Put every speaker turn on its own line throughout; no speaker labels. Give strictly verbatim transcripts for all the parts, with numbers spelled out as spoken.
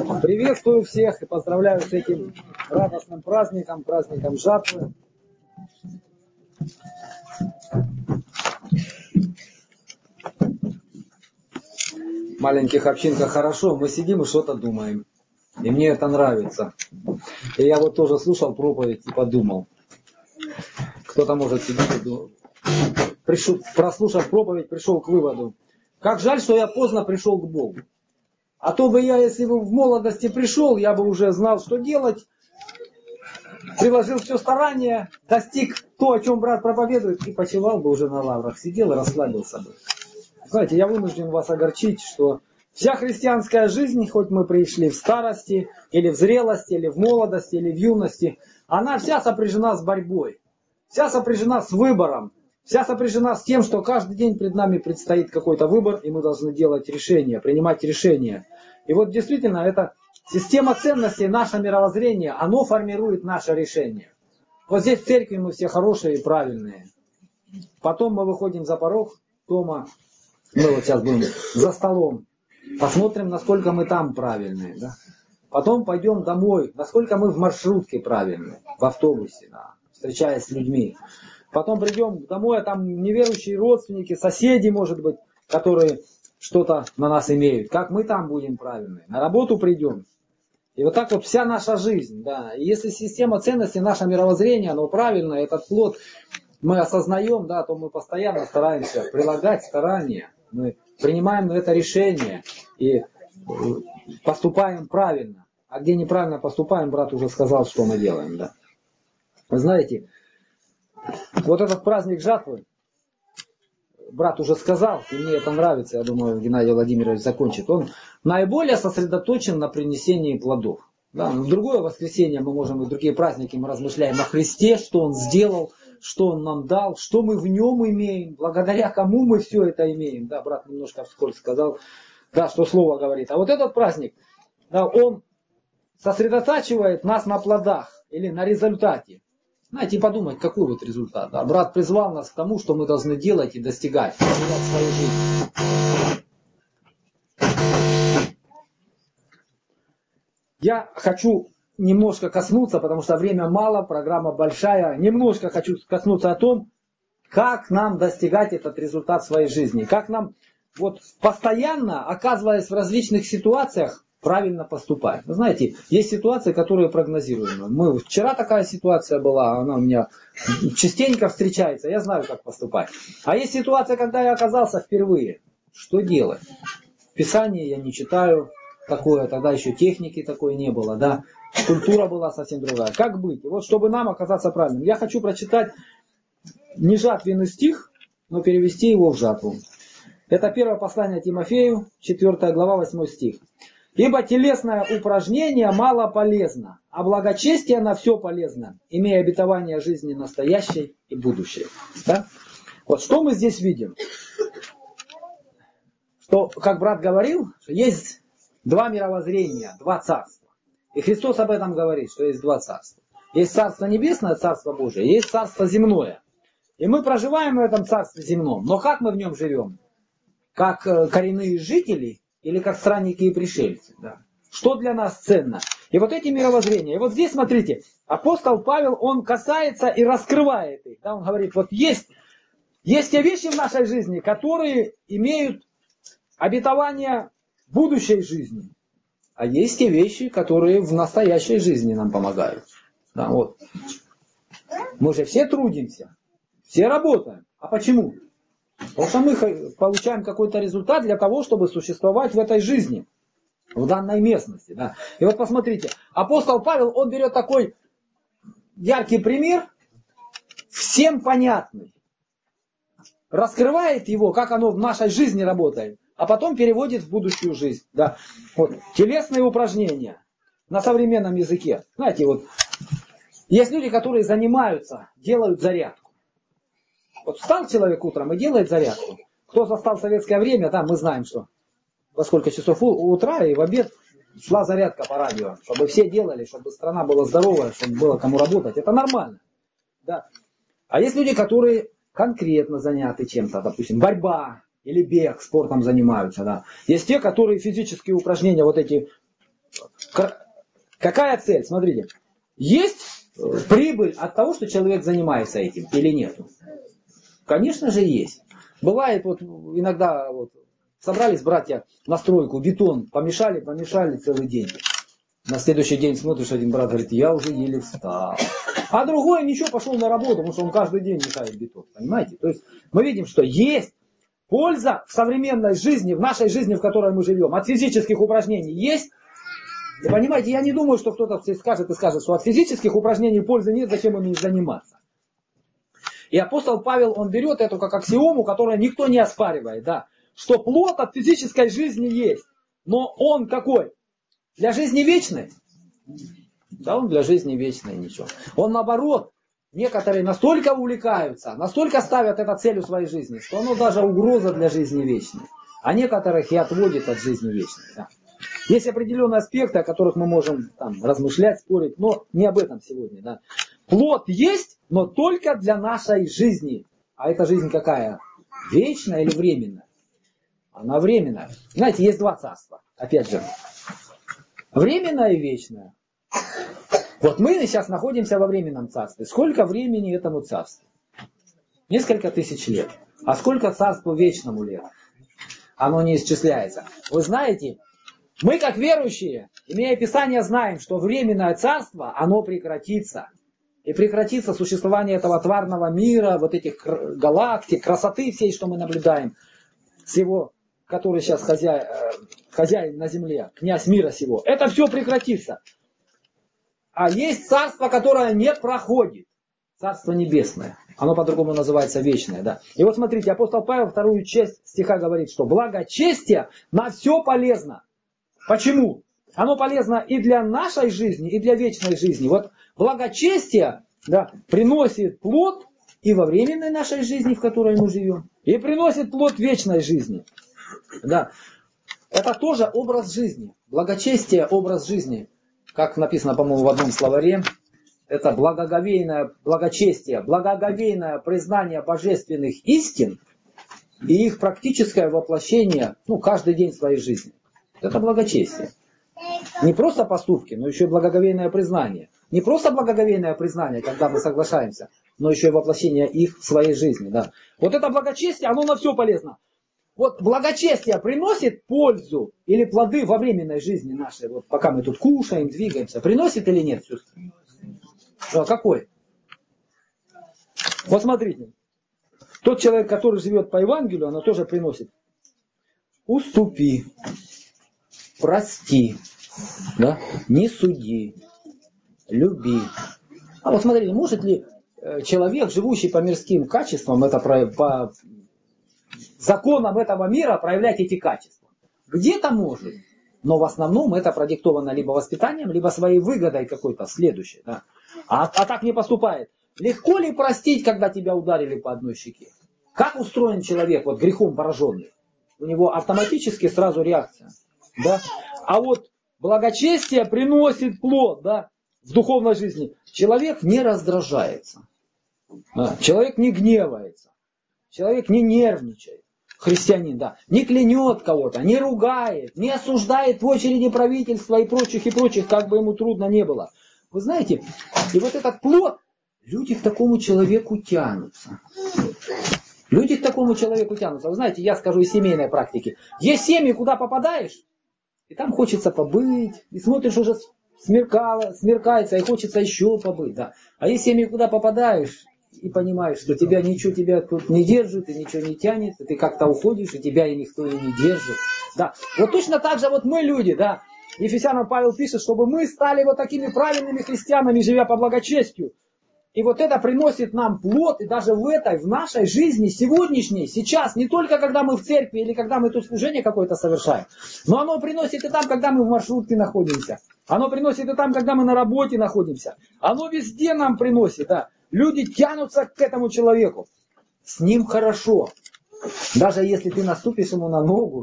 Приветствую всех и поздравляю с этим радостным праздником, праздником жатвы. В маленьких общинках хорошо, мы сидим и что-то думаем. И мне это нравится. И я вот тоже слушал проповедь и подумал. Кто-то может сидеть и думать. Пришел, прослушав проповедь, пришел к выводу. Как жаль, что я поздно пришел к Богу. А то бы я, если бы в молодости пришел, я бы уже знал, что делать. Приложил все старание, достиг то, о чем брат проповедует, и почивал бы уже на лаврах. Сидел и расслабился бы. Знаете, я вынужден вас огорчить, что вся христианская жизнь, хоть мы пришли в старости, или в зрелости, или в молодости, или в юности, она вся сопряжена с борьбой. Вся сопряжена с выбором. Вся сопряжена с тем, что каждый день перед нами предстоит какой-то выбор, и мы должны делать решения, принимать решения. И вот действительно, эта система ценностей, наше мировоззрение, оно формирует наше решение. Вот здесь в церкви мы все хорошие и правильные. Потом мы выходим за порог дома, мы вот сейчас будем за столом, посмотрим, насколько мы там правильные. Да? Потом пойдем домой, насколько мы в маршрутке правильные, в автобусе, да, встречаясь с людьми. Потом придем домой, а там неверующие родственники, соседи, может быть, которые что-то на нас имеют. Как мы там будем правильные? На работу придем. И вот так вот вся наша жизнь. Да. И если система ценностей, наше мировоззрение, оно правильное, этот плод мы осознаем, да, то мы постоянно стараемся прилагать старания. Мы принимаем это решение и поступаем правильно. А где неправильно поступаем, брат уже сказал, что мы делаем. Да. Вы знаете, вот этот праздник жатвы, брат уже сказал, и мне это нравится, я думаю, Геннадий Владимирович закончит, он наиболее сосредоточен на принесении плодов. Да, в другое воскресенье мы можем, и в другие праздники мы размышляем о Христе, что Он сделал, что Он нам дал, что мы в Нем имеем, благодаря кому мы все это имеем. Да, брат немножко вскользь сказал, да, что Слово говорит. А вот этот праздник, да, он сосредотачивает нас на плодах или на результате. Знаете, подумать, какой вот результат. Да? Брат призвал нас к тому, что мы должны делать и достигать, в свою жизнь. Я хочу немножко коснуться, потому что время мало, программа большая. Немножко хочу коснуться о том, как нам достигать этот результат в своей жизни. Как нам вот постоянно, оказываясь в различных ситуациях, правильно поступать. Вы знаете, есть ситуации, которые прогнозируемы. Мы, вчера такая ситуация была, она у меня частенько встречается, я знаю, как поступать. А есть ситуация, когда я оказался впервые. Что делать? В Писании я не читаю такое, тогда еще техники такой не было, да. Культура была совсем другая. Как быть? И вот чтобы нам оказаться правильным, я хочу прочитать не жатвенный стих, но перевести его в жатву. Это первое послание Тимофею, четвёртая глава, восьмой стих. Ибо телесное упражнение мало полезно, а благочестие на все полезно, имея обетование жизни настоящей и будущей. Да? Вот что мы здесь видим? Что, как брат говорил, что есть два мировоззрения, два царства. И Христос об этом говорит, что есть два царства. Есть царство небесное, царство Божие, есть царство земное. И мы проживаем в этом царстве земном. Но как мы в нем живем? Как коренные жители? Или как странники и пришельцы. Да. Что для нас ценно? И вот эти мировоззрения. И вот здесь, смотрите, апостол Павел, он касается и раскрывает их. Да, он говорит, вот есть, есть те вещи в нашей жизни, которые имеют обетование будущей жизни. А есть те вещи, которые в настоящей жизни нам помогают. Да, вот. Мы же все трудимся, все работаем. А почему? Потому что мы получаем какой-то результат для того, чтобы существовать в этой жизни, в данной местности. Да. И вот посмотрите, апостол Павел, он берет такой яркий пример, всем понятный, раскрывает его, как оно в нашей жизни работает, а потом переводит в будущую жизнь. Да. Вот. Телесные упражнения на современном языке. Знаете, вот есть люди, которые занимаются, делают зарядку. Вот встал человек утром и делает зарядку. Кто застал советское время, да, мы знаем, что во сколько часов утра и в обед шла зарядка по радио. Чтобы все делали, чтобы страна была здоровая, чтобы было кому работать. Это нормально. Да. А есть люди, которые конкретно заняты чем-то. Допустим, борьба или бег, спортом занимаются. Да. Есть те, которые физические упражнения, вот эти какая цель? Смотрите. Есть прибыль от того, что человек занимается этим или нет? Конечно же есть. Бывает, вот иногда вот, собрались братья на стройку, бетон помешали, помешали целый день. На следующий день смотришь, один брат говорит, я уже еле встал. А другой ничего, пошел на работу, потому что он каждый день мешает бетон. Понимаете? То есть мы видим, что есть польза в современной жизни, в нашей жизни, в которой мы живем. От физических упражнений есть. Вы понимаете, я не думаю, что кто-то скажет и скажет, что от физических упражнений пользы нет, зачем ими заниматься. И апостол Павел, он берет эту как аксиому, которую никто не оспаривает, да, что плод от физической жизни есть. Но он какой? Для жизни вечной? Да, он для жизни вечной ничего. Он наоборот, некоторые настолько увлекаются, настолько ставят это целью своей жизни, что оно даже угроза для жизни вечной. А некоторых и отводит от жизни вечной. Да. Есть определенные аспекты, о которых мы можем там, размышлять, спорить, но не об этом сегодня. Да. Плод есть, но только для нашей жизни. А эта жизнь какая? Вечная или временная? Она временная. Знаете, есть два царства. Опять же. Временное и вечное. Вот мы сейчас находимся во временном царстве. Сколько времени этому царству? Несколько тысяч лет. А сколько царству вечному лет? Оно не исчисляется. Вы знаете, мы как верующие, имея Писание, знаем, что временное царство, оно прекратится. И прекратится существование этого тварного мира, вот этих галактик, красоты всей, что мы наблюдаем, с его, который сейчас хозяин, хозяин на земле, князь мира сего. Это все прекратится. А есть царство, которое не проходит. Царство небесное. Оно по-другому называется вечное. Да. И вот смотрите, апостол Павел вторую часть стиха говорит, что благочестие на все полезно. Почему? Оно полезно и для нашей жизни, и для вечной жизни. Вот благочестие, да, приносит плод и во временной нашей жизни, в которой мы живем, и приносит плод вечной жизни. Да. Это тоже образ жизни. Благочестие – образ жизни. Как написано, по-моему, в одном словаре, это благоговейное благочестие, благоговейное признание божественных истин и их практическое воплощение, ну, каждый день своей жизни. Это благочестие. Не просто поступки, но еще и благоговейное признание. Не просто благоговейное признание, когда мы соглашаемся, но еще и воплощение их в своей жизни. Да. Вот это благочестие, оно на все полезно. Вот благочестие приносит пользу или плоды во временной жизни нашей, вот пока мы тут кушаем, двигаемся, приносит или нет, сестры? А какой? Вот смотрите, тот человек, который живет по Евангелию, оно тоже приносит. Уступи, прости, да? Не суди, люби. А вот смотрите, может ли человек, живущий по мирским качествам, это по законам этого мира, проявлять эти качества? Где-то может, но в основном это продиктовано либо воспитанием, либо своей выгодой какой-то следующей. Да? А, а так не поступает. Легко ли простить, когда тебя ударили по одной щеке? Как устроен человек, вот грехом пораженный? У него автоматически сразу реакция. Да? А вот благочестие приносит плод, да, в духовной жизни. Человек не раздражается. Да? Человек не гневается. Человек не нервничает. Христианин, да. Не клянет кого-то, не ругает, не осуждает в очереди правительства и прочих, и прочих, как бы ему трудно не было. Вы знаете, и вот этот плод, люди к такому человеку тянутся. Люди к такому человеку тянутся. Вы знаете, я скажу из семейной практики. Есть семьи, куда попадаешь, и там хочется побыть, и смотришь, уже смеркало, смеркается, и хочется еще побыть. Да. А есть семьи, куда попадаешь, и понимаешь, что тебя ничего тебя тут не держит, и ничего не тянет, и ты как-то уходишь, и тебя и никто и не держит. Да. Вот точно так же вот мы люди, да. Ефесянам Павел пишет, чтобы мы стали вот такими правильными христианами, живя по благочестию. И вот это приносит нам плод, и даже в этой, в нашей жизни сегодняшней, сейчас, не только когда мы в церкви или когда мы тут служение какое-то совершаем, но оно приносит и там, когда мы в маршрутке находимся. Оно приносит и там, когда мы на работе находимся. Оно везде нам приносит, да. Люди тянутся к этому человеку. С ним хорошо. Даже если ты наступишь ему на ногу,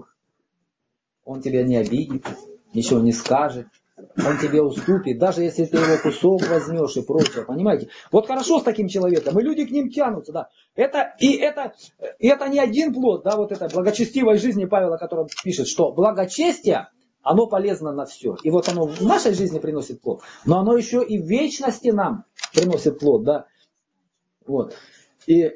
он тебя не обидит, ничего не скажет. Он тебе уступит, даже если ты его кусок возьмешь и прочее, понимаете? Вот хорошо с таким человеком, и люди к ним тянутся, да. Это, и это, и это не один плод, да, вот этой благочестивой жизни Павел, о котором пишет, что благочестие, оно полезно на все. И вот оно в нашей жизни приносит плод, но оно еще и в вечности нам приносит плод, да. Вот. И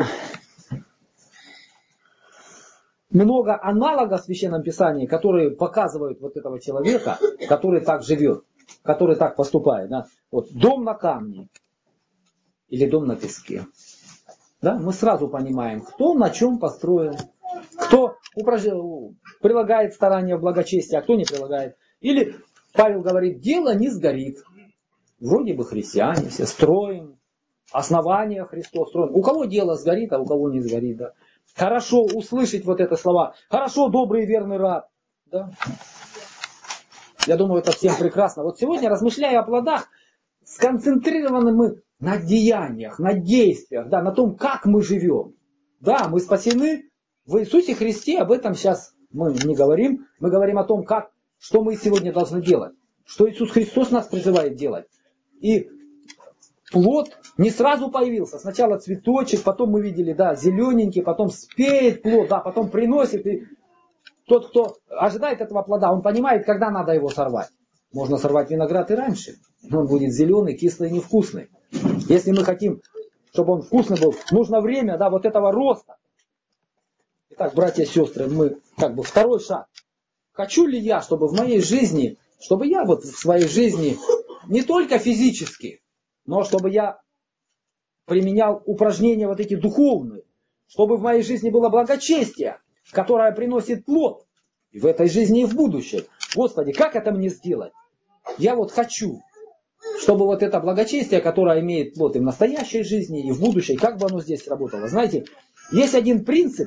много аналогов в Священном Писании, которые показывают вот этого человека, который так живет, который так поступает. Да? Вот, дом на камне или дом на песке. Да? Мы сразу понимаем, кто на чем построен, кто упраж... прилагает старания в благочестие, а кто не прилагает. Или Павел говорит, дело не сгорит. Вроде бы христиане все строим, основания Христов строим. У кого дело сгорит, а у кого не сгорит. Да? Хорошо услышать вот это слова. Хорошо, добрый и верный раб. Да? Я думаю, это всем прекрасно. Вот сегодня, размышляя о плодах, сконцентрированы мы на деяниях, на действиях, да, на том, как мы живем. Да, мы спасены в Иисусе Христе, об этом сейчас мы не говорим. Мы говорим о том, как, что мы сегодня должны делать. Что Иисус Христос нас призывает делать. И плод не сразу появился. Сначала цветочек, потом мы видели, да, зелененький, потом спеет плод, да, потом приносит. И тот, кто ожидает этого плода, он понимает, когда надо его сорвать. Можно сорвать виноград и раньше, но он будет зеленый, кислый, невкусный. Если мы хотим, чтобы он вкусный был, нужно время, да, вот этого роста. Итак, братья и сестры, мы как бы второй шаг. Хочу ли я, чтобы в моей жизни, чтобы я вот в своей жизни не только физически, но чтобы я применял упражнения вот эти духовные, чтобы в моей жизни было благочестие, которое приносит плод и в этой жизни, и в будущем. Господи, как это мне сделать? Я вот хочу, чтобы вот это благочестие, которое имеет плод и в настоящей жизни, и в будущей, как бы оно здесь работало. Знаете, есть один принцип,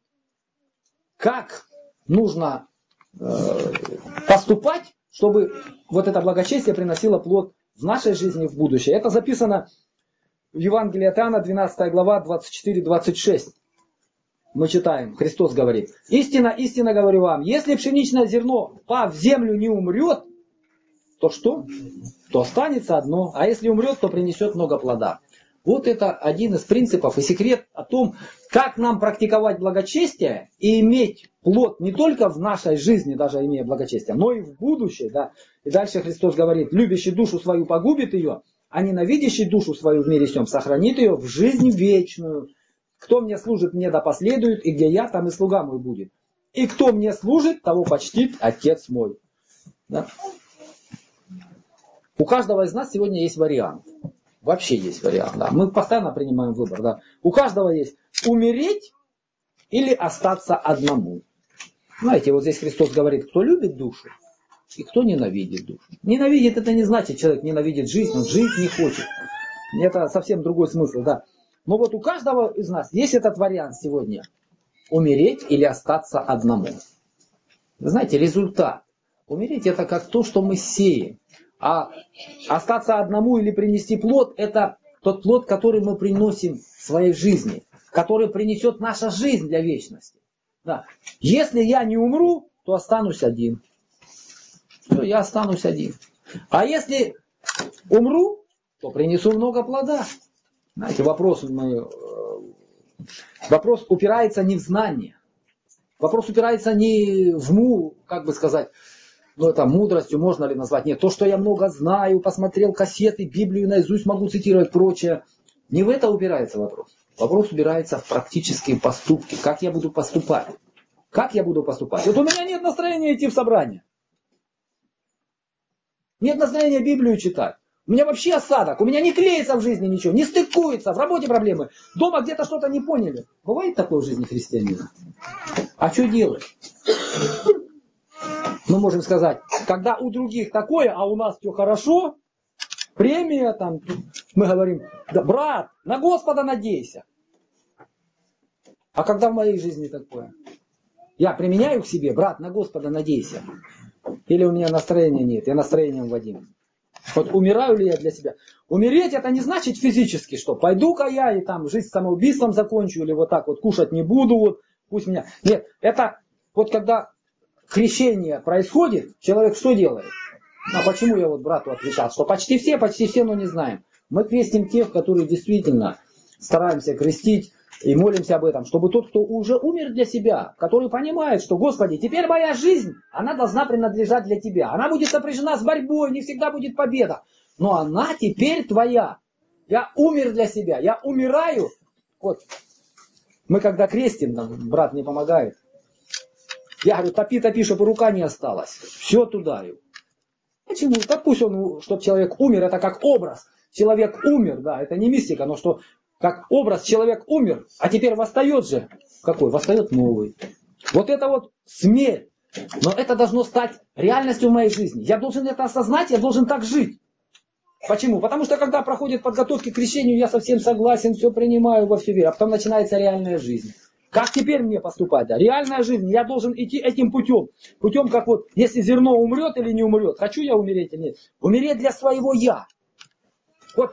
как нужно э, поступать, чтобы вот это благочестие приносило плод в нашей жизни и в будущее. Это записано в Евангелии от Иоанна, двенадцатая глава, двадцать четыре двадцать шесть. Мы читаем, Христос говорит, истинно, истинно говорю вам, если пшеничное зерно, пав в землю, не умрет, то что? То останется одно, а если умрет, то принесет много плода. Вот это один из принципов и секрет о том, как нам практиковать благочестие и иметь плод не только в нашей жизни, даже имея благочестие, но и в будущее. Да? И дальше Христос говорит, любящий душу свою погубит ее, а ненавидящий душу свою в мире сем сохранит ее в жизнь вечную. Кто мне служит, мне да последует, и где я, там и слуга мой будет. И кто мне служит, того почтит Отец мой. Да? У каждого из нас сегодня есть вариант. Вообще есть вариант. Да. Мы постоянно принимаем выбор. Да. У каждого есть умереть или остаться одному. Знаете, вот здесь Христос говорит, кто любит душу и кто ненавидит душу. Ненавидит, это не значит, человек ненавидит жизнь, он жить не хочет. Это совсем другой смысл. Да. Но вот у каждого из нас есть этот вариант сегодня. Умереть или остаться одному. Вы знаете, результат. Умереть это как то, что мы сеем. А остаться одному или принести плод, это тот плод, который мы приносим в своей жизни. Который принесет наша жизнь для вечности. Да. Если я не умру, то останусь один. Все, я останусь один. А если умру, то принесу много плода. Знаете, вопрос, мы, вопрос упирается не в знание. Вопрос упирается не в, му, как бы сказать, ну это мудростью можно ли назвать. Нет, то, что я много знаю, посмотрел кассеты, Библию наизусть могу цитировать, прочее. Не в это упирается вопрос. Вопрос упирается в практические поступки. Как я буду поступать? Как я буду поступать? Вот у меня нет настроения идти в собрание. Нет настроения Библию читать. У меня вообще осадок, у меня не клеится в жизни ничего, не стыкуется, в работе проблемы. Дома где-то что-то не поняли. Бывает такое в жизни христианина? А что делать? Мы можем сказать, когда у других такое, а у нас все хорошо, премия там, мы говорим, да, брат, на Господа надейся. А когда в моей жизни такое? Я применяю к себе, брат, на Господа надейся. Или у меня настроения нет, я настроением Вадим. Вот умираю ли я для себя? Умереть это не значит физически, что пойду-ка я и там жизнь самоубийством закончу, или вот так вот кушать не буду, вот пусть меня... Нет, это вот когда крещение происходит, человек что делает? А почему я вот брату отвечал? Что почти все, почти все, но не знаем. Мы крестим тех, которые действительно стараемся крестить И молимся об этом, чтобы тот, кто уже умер для себя, который понимает, что, Господи, теперь моя жизнь, она должна принадлежать для Тебя. Она будет сопряжена с борьбой, не всегда будет победа. Но она теперь Твоя. Я умер для себя, я умираю. Вот, мы когда крестим, нам брат мне помогает. Я говорю, топи, топи, чтобы рука не осталась. Все туда. Почему? Так пусть он, чтобы человек умер, это как образ. Человек умер, да, это не мистика, но что как образ человек умер, а теперь восстает же. Какой? Восстает новый. Вот это вот смерть. Но это должно стать реальностью в моей жизни. Я должен это осознать, я должен так жить. Почему? Потому что когда проходит подготовки к крещению, я совсем согласен, все принимаю, во все верю. А потом начинается реальная жизнь. Как теперь мне поступать? Да? Реальная жизнь. Я должен идти этим путем. Путем, как вот, если зерно умрет или не умрет. Хочу я умереть или нет? Умереть для своего я. Вот.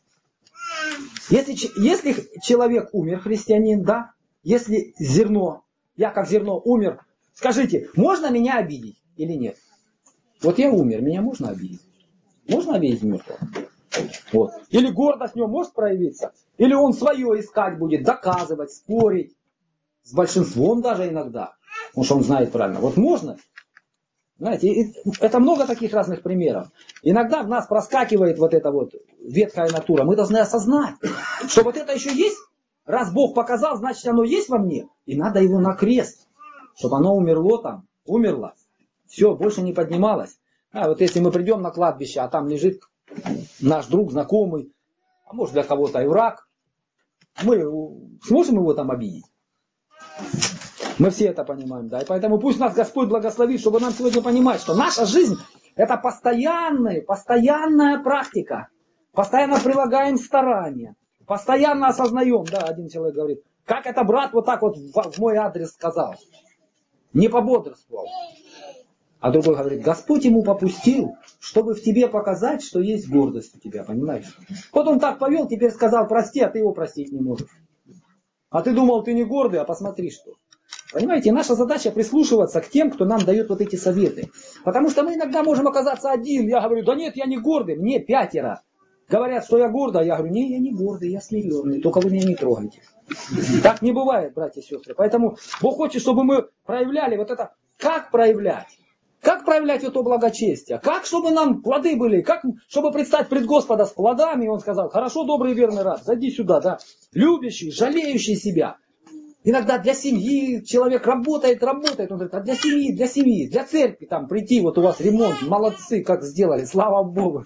Если, если человек умер, христианин, да? Если зерно, я как зерно умер, скажите, можно меня обидеть или нет? Вот я умер, меня можно обидеть? Можно обидеть мертвого? Вот. Или гордость в нем может проявиться? Или он свое искать будет, доказывать, спорить? С большинством даже иногда. Потому что он знает правильно. Вот можно. Знаете, это много таких разных примеров. Иногда в нас проскакивает вот эта вот ветхая натура. Мы должны осознать, что вот это еще есть. Раз Бог показал, значит оно есть во мне. И надо его на крест. Чтобы оно умерло там. Умерло. Все, больше не поднималось. А вот если мы придем на кладбище, а там лежит наш друг, знакомый, а может для кого-то и враг, мы сможем его там обидеть? Мы все это понимаем, да. И поэтому пусть нас Господь благословит, чтобы нам сегодня понимать, что наша жизнь это постоянная, постоянная практика. Постоянно прилагаем старания. Постоянно осознаем, да, один человек говорит, как это брат вот так вот в мой адрес сказал. Не пободрствовал. А другой говорит, Господь ему попустил, чтобы в тебе показать, что есть гордость у тебя, понимаешь? Вот он так повел, теперь сказал, прости, а ты его простить не можешь. А ты думал, ты не гордый, а посмотри что. Понимаете, наша задача прислушиваться к тем, кто нам дает вот эти советы. Потому что мы иногда можем оказаться один. Я говорю, да нет, я не гордый, мне пятеро. Говорят, что я гордый, а я говорю, не, я не гордый, я смиренный, только вы меня не трогайте. Так не бывает, братья и сестры. Поэтому Бог хочет, чтобы мы проявляли вот это, как проявлять. Как проявлять это благочестие? Как, чтобы нам плоды были? Как, чтобы предстать пред Господа с плодами? И он сказал, хорошо, добрый и верный раб, зайди сюда, да. Любящий, жалеющий себя. Иногда для семьи человек работает, работает. Он говорит, а для семьи, для семьи, для церкви там прийти, вот у вас ремонт, молодцы, как сделали, слава Богу.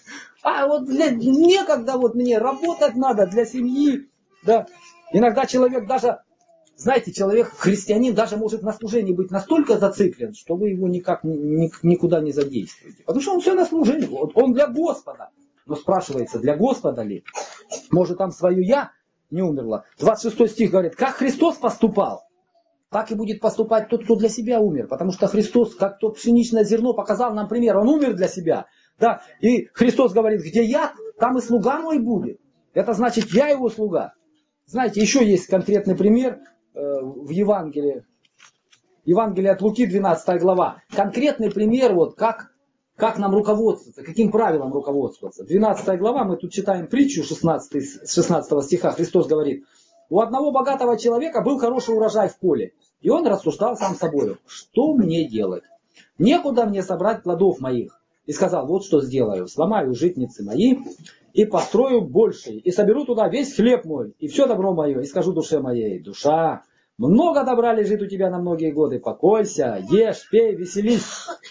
А вот для, некогда вот мне работать надо для семьи, да. Иногда человек даже... Знаете, человек, христианин, даже может на служении быть настолько зациклен, что вы его никак ни, никуда не задействуете. Потому что он все на служении. Он для Господа. Но спрашивается, для Господа ли? Может, там свое «я» не умерло? двадцать шестой стих говорит, как Христос поступал, так и будет поступать тот, кто для себя умер. Потому что Христос, как то пшеничное зерно, показал нам пример. Он умер для себя. Да? И Христос говорит, где я, там и слуга мой будет. Это значит, я его слуга. Знаете, еще есть конкретный пример в Евангелии. Евангелие от Луки, двенадцатая глава. Конкретный пример, вот как, как нам руководствоваться, каким правилам руководствоваться. двенадцатая глава, мы тут читаем притчу шестнадцатого, шестнадцатого стиха. Христос говорит, у одного богатого человека был хороший урожай в поле. И он рассуждал сам собой, что мне делать? Некуда мне собрать плодов моих. И сказал, вот что сделаю, сломаю житницы мои и построю больше, и соберу туда весь хлеб мой, и все добро мое, и скажу душе моей, душа, много добра лежит у тебя на многие годы, покойся, ешь, пей, веселись.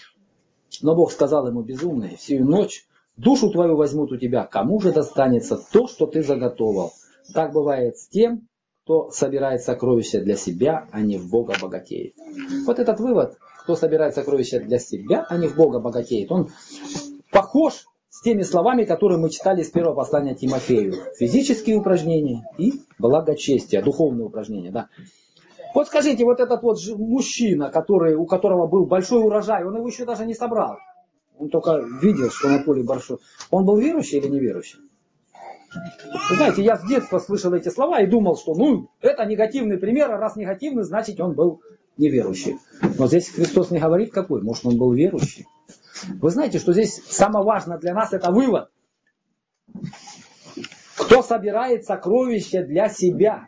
Но Бог сказал ему, безумный, всю ночь душу твою возьмут у тебя, кому же достанется то, что ты заготовал? Так бывает с тем, кто собирает сокровища для себя, а не в Бога богатеет. Вот этот вывод, кто собирает сокровища для себя, а не в Бога богатеет, он похож с теми словами, которые мы читали из первого послания Тимофею. Физические упражнения и благочестие, духовные упражнения. Да. Вот скажите, вот этот вот мужчина, который, у которого был большой урожай, он его еще даже не собрал. Он только видел, что на поле большой. Он был верующий или неверующий? Вы знаете, я с детства слышал эти слова и думал, что ну, это негативный пример, а раз негативный, значит он был неверующий. Но здесь Христос не говорит какой, может он был верующий. Вы знаете, что здесь самое важное для нас это вывод. Кто собирает сокровища для себя,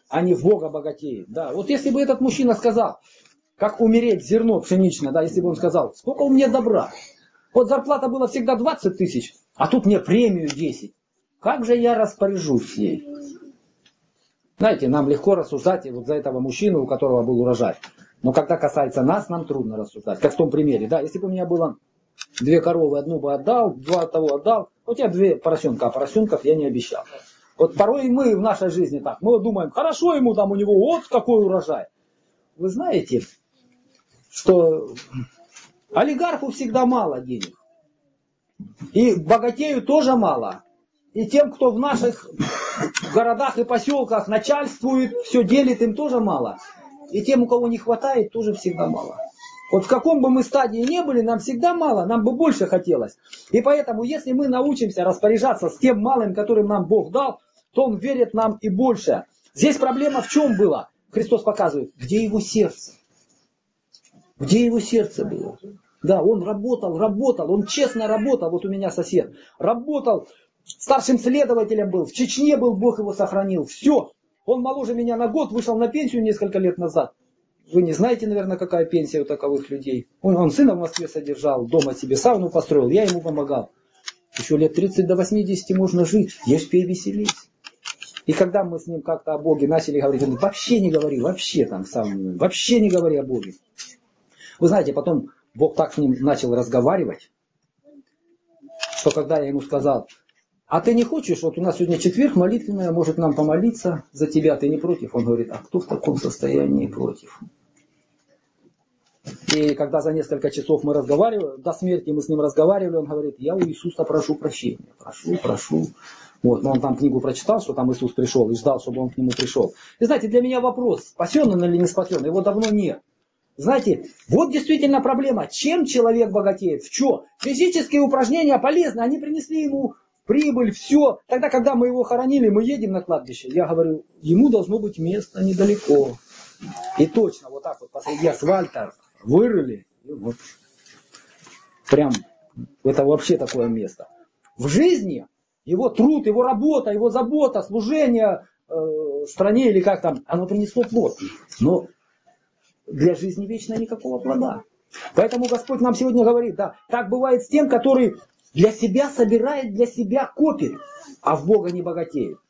а не в Бога богатеет. Да. Вот если бы этот мужчина сказал, как умереть зерно пшеничное, да, если бы он сказал, сколько у меня добра. Вот зарплата была всегда двадцать тысяч, а тут мне премию десять. Как же я распоряжусь ей? Знаете, нам легко рассуждать вот за этого мужчину, у которого был урожай. Но когда касается нас, нам трудно рассуждать. Как в том примере, да, если бы у меня было две коровы, одну бы отдал, два того отдал, у тебя две поросенка, а поросенков я не обещал. Вот порой и мы в нашей жизни так, мы думаем, хорошо ему там у него, вот какой урожай. Вы знаете, что олигарху всегда мало денег. И богатею тоже мало. И тем, кто в наших городах и поселках начальствует, все делит, им тоже мало. И тем, у кого не хватает, тоже всегда мало. Вот в каком бы мы стадии не были, нам всегда мало, нам бы больше хотелось. И поэтому, если мы научимся распоряжаться с тем малым, которым нам Бог дал, то Он верит нам и больше. Здесь проблема в чем была? Христос показывает, где его сердце. Где его сердце было? Да, он работал, работал, он честно работал. Вот у меня сосед работал, старшим следователем был, в Чечне был, Бог его сохранил. Все, он моложе меня на год, вышел на пенсию несколько лет назад. Вы не знаете, наверное, какая пенсия у таковых людей. Он, он сына в Москве содержал, дома себе сауну построил, я ему помогал. Еще лет тридцать до восьмидесяти можно жить, ешь, пей, веселись. И когда мы с ним как-то о Боге начали говорить, он говорит, вообще не говори, вообще там сам, вообще не говори о Боге. Вы знаете, потом Бог так с ним начал разговаривать, что когда я ему сказал, а ты не хочешь, вот у нас сегодня четверг молитвенная, может нам помолиться за тебя, ты не против? Он говорит, а кто в таком состоянии против? И когда за несколько часов мы разговаривали, до смерти мы с ним разговаривали, он говорит, я у Иисуса прошу прощения, прошу, прошу. Вот, но он там книгу прочитал, что там Иисус пришел, и ждал, чтобы он к нему пришел. И знаете, для меня вопрос, спасен он или не спасен, его давно нет. Знаете, вот действительно проблема, чем человек богатеет, в чем? Физические упражнения полезны, они принесли ему прибыль, все. Тогда, когда мы его хоронили, мы едем на кладбище, я говорю, ему должно быть место недалеко. И точно, вот так вот посреди асфальта вырыли, и вот прям, это вообще такое место. В жизни его труд, его работа, его забота, служение э, стране или как там, оно принесло плод. Но для жизни вечной никакого плода. Поэтому Господь нам сегодня говорит, да, так бывает с тем, который для себя собирает, для себя копит, а в Бога не богатеет.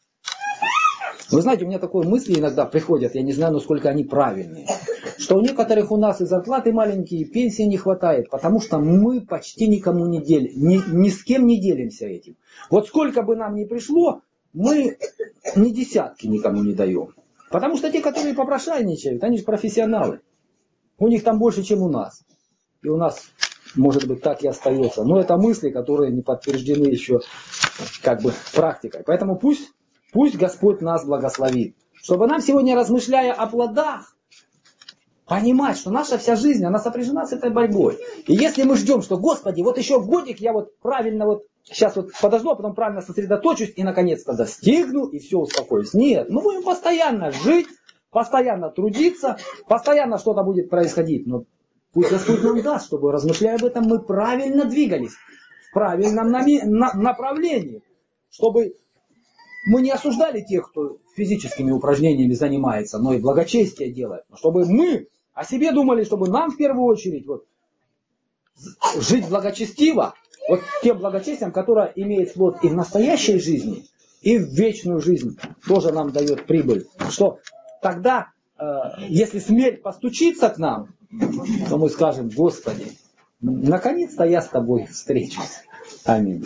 Вы знаете, у меня такие мысли иногда приходят, я не знаю, насколько они правильные, что у некоторых у нас и зарплаты маленькие, и пенсии не хватает, потому что мы почти никому не делим, ни, ни с кем не делимся этим. Вот сколько бы нам ни пришло, мы ни десятки никому не даем. Потому что те, которые попрошайничают, они же профессионалы. У них там больше, чем у нас. И у нас, может быть, так и остается. Но это мысли, которые не подтверждены еще как бы практикой. Поэтому пусть, пусть Господь нас благословит. Чтобы нам сегодня, размышляя о плодах, понимать, что наша вся жизнь, она сопряжена с этой борьбой. И если мы ждем, что, Господи, вот еще годик я вот правильно вот сейчас вот подожду, а потом правильно сосредоточусь и наконец-то достигну и все успокоюсь. Нет, мы будем постоянно жить, постоянно трудиться, постоянно что-то будет происходить. Но пусть Господь нам даст, чтобы, размышляя об этом, мы правильно двигались в правильном направлении. Чтобы мы не осуждали тех, кто физическими упражнениями занимается, но и благочестие делает. Чтобы мы о себе думали, чтобы нам в первую очередь вот, жить благочестиво, вот тем благочестием, которое имеет плод и в настоящей жизни, и в вечную жизнь тоже нам дает прибыль. Что тогда, э, если смерть постучится к нам, то мы скажем, Господи, наконец-то я с тобой встречусь. Аминь.